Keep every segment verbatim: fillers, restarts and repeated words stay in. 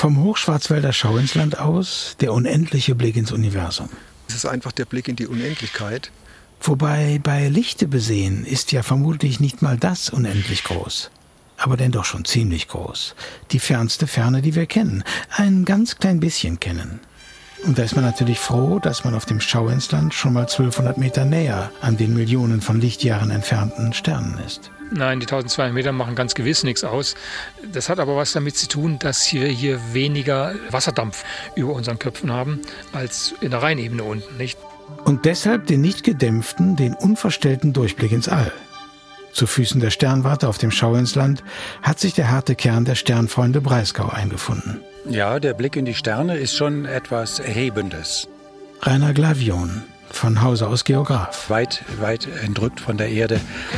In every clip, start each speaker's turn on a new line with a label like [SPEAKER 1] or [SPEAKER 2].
[SPEAKER 1] Vom Hochschwarzwälder Schauinsland aus der unendliche Blick ins Universum.
[SPEAKER 2] Es ist einfach der Blick in die Unendlichkeit.
[SPEAKER 1] Wobei bei Lichte besehen ist ja vermutlich nicht mal das unendlich groß. Aber denn doch schon ziemlich groß. Die fernste Ferne, die wir kennen. Ein ganz klein bisschen kennen. Und da ist man natürlich froh, dass man auf dem Schauinsland schon mal zwölfhundert Meter näher an den Millionen von Lichtjahren entfernten Sternen ist.
[SPEAKER 3] Nein, die eintausendzweihundert Meter machen ganz gewiss nichts aus. Das hat aber was damit zu tun, dass wir hier weniger Wasserdampf über unseren Köpfen haben als in der Rheinebene unten, nicht?
[SPEAKER 1] Und deshalb den nicht gedämpften, den unverstellten Durchblick ins All. Zu Füßen der Sternwarte auf dem Schauinsland hat sich der harte Kern der Sternfreunde Breisgau eingefunden.
[SPEAKER 4] Ja, der Blick in die Sterne ist schon etwas Erhebendes.
[SPEAKER 1] Rainer Glavion, von Hause aus Geograf.
[SPEAKER 4] Weit, weit entrückt von der Erde.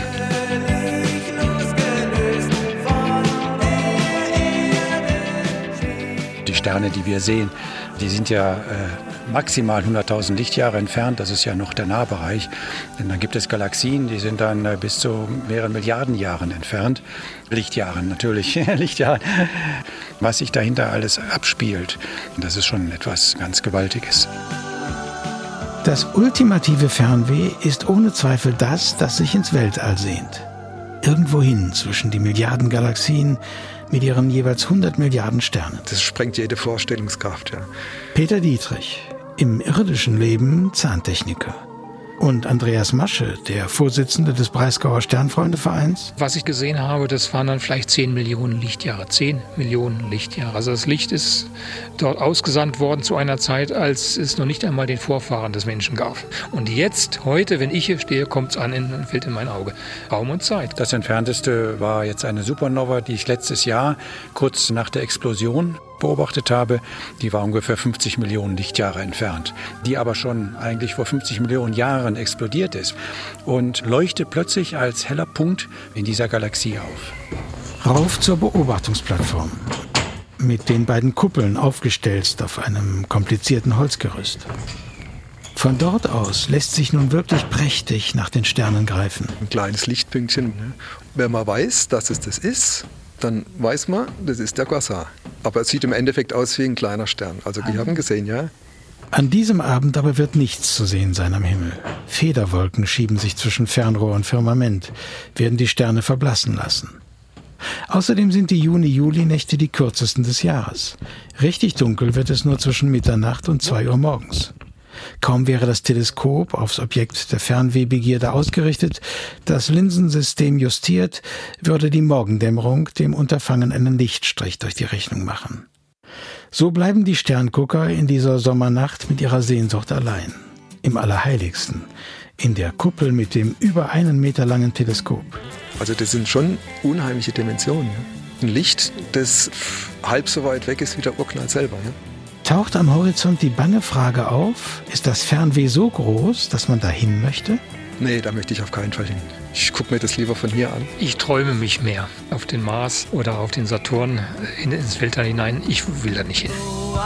[SPEAKER 4] Die Sterne, die wir sehen, die sind ja äh, maximal hunderttausend Lichtjahre entfernt. Das ist ja noch der Nahbereich. Denn dann gibt es Galaxien, die sind dann äh, bis zu mehreren Milliarden Jahren entfernt. Lichtjahren natürlich, Lichtjahren. Was sich dahinter alles abspielt, das ist schon etwas ganz Gewaltiges.
[SPEAKER 1] Das ultimative Fernweh ist ohne Zweifel das, das sich ins Weltall sehnt. Irgendwohin zwischen die Milliarden Galaxien mit ihren jeweils hundert Milliarden Sternen.
[SPEAKER 2] Das sprengt jede Vorstellungskraft, ja.
[SPEAKER 1] Peter Dietrich, im irdischen Leben Zahntechniker. Und Andreas Masche, der Vorsitzende des Breisgauer Sternfreundevereins.
[SPEAKER 3] Was ich gesehen habe, das waren dann vielleicht zehn Millionen Lichtjahre. zehn Millionen Lichtjahre. Also das Licht ist dort ausgesandt worden zu einer Zeit, als es noch nicht einmal den Vorfahren des Menschen gab. Und jetzt, heute, wenn ich hier stehe, kommt es an, in, fällt in mein Auge. Raum und Zeit.
[SPEAKER 4] Das entfernteste war jetzt eine Supernova, die ich letztes Jahr, kurz nach der Explosion, beobachtet habe. Die war ungefähr fünfzig Millionen Lichtjahre entfernt, die aber schon eigentlich vor fünfzig Millionen Jahren explodiert ist und leuchtet plötzlich als heller Punkt in dieser Galaxie auf.
[SPEAKER 1] Rauf zur Beobachtungsplattform. Mit den beiden Kuppeln aufgestelzt auf einem komplizierten Holzgerüst. Von dort aus lässt sich nun wirklich prächtig nach den Sternen greifen.
[SPEAKER 2] Ein kleines Lichtpünktchen. Ne? Wenn man weiß, dass es das ist, dann weiß man, das ist der Quasar. Aber es sieht im Endeffekt aus wie ein kleiner Stern. Also die haben gesehen, ja.
[SPEAKER 1] An diesem Abend aber wird nichts zu sehen sein am Himmel. Federwolken schieben sich zwischen Fernrohr und Firmament, werden die Sterne verblassen lassen. Außerdem sind die Juni-Juli-Nächte die kürzesten des Jahres. Richtig dunkel wird es nur zwischen Mitternacht und zwei Uhr morgens. Kaum wäre das Teleskop aufs Objekt der Fernwehbegierde ausgerichtet, das Linsensystem justiert, würde die Morgendämmerung dem Unterfangen einen Lichtstrich durch die Rechnung machen. So bleiben die Sterngucker in dieser Sommernacht mit ihrer Sehnsucht allein. Im Allerheiligsten, in der Kuppel mit dem über einen Meter langen Teleskop.
[SPEAKER 2] Also das sind schon unheimliche Dimensionen. Ja? Ein Licht, das halb so weit weg ist wie der Urknall selber. Ja?
[SPEAKER 1] Taucht am Horizont die bange Frage auf, ist das Fernweh so groß, dass man dahin möchte?
[SPEAKER 2] Nee, da möchte ich auf keinen Fall hin. Ich gucke mir das lieber von hier an.
[SPEAKER 3] Ich träume mich mehr auf den Mars oder auf den Saturn in, ins Weltall hinein. Ich will da nicht hin.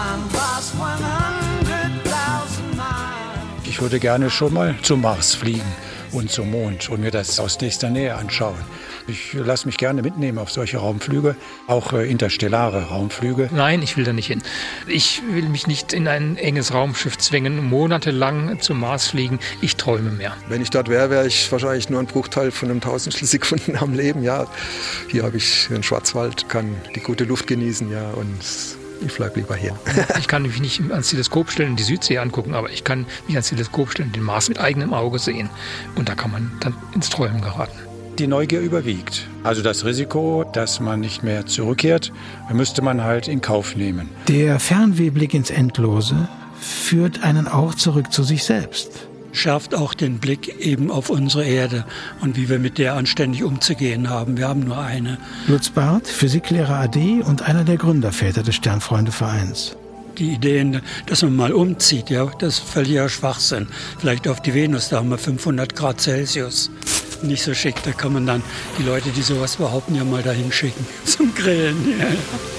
[SPEAKER 4] Ich würde gerne schon mal zum Mars fliegen und zum Mond und mir das aus nächster Nähe anschauen. Ich lasse mich gerne mitnehmen auf solche Raumflüge, auch äh, interstellare Raumflüge.
[SPEAKER 3] Nein, ich will da nicht hin. Ich will mich nicht in ein enges Raumschiff zwingen, monatelang zum Mars fliegen. Ich träume mehr.
[SPEAKER 2] Wenn ich dort wäre, wäre ich wahrscheinlich nur ein Bruchteil von einem Tausendstel Sekunden am Leben. Ja, hier habe ich den Schwarzwald, kann die gute Luft genießen, ja, und ich bleibe lieber hier.
[SPEAKER 3] Ich kann mich nicht ans Teleskop stellen und die Südsee angucken, aber ich kann mich ans Teleskop stellen und den Mars mit eigenem Auge sehen. Und da kann man dann ins Träumen geraten.
[SPEAKER 4] Die Neugier überwiegt. Also das Risiko, dass man nicht mehr zurückkehrt, müsste man halt in Kauf nehmen.
[SPEAKER 1] Der Fernwehblick ins Endlose führt einen auch zurück zu sich selbst.
[SPEAKER 5] Schärft auch den Blick eben auf unsere Erde und wie wir mit der anständig umzugehen haben. Wir haben nur eine.
[SPEAKER 1] Lutz Barth, Physiklehrer A D und einer der Gründerväter des Sternfreundevereins.
[SPEAKER 5] Die Ideen, dass man mal umzieht, ja, das ist völliger Schwachsinn. Vielleicht auf die Venus, da haben wir fünfhundert Grad Celsius. Nicht so schick, da kann man dann die Leute, die sowas behaupten, ja mal dahin schicken zum Grillen. Ja.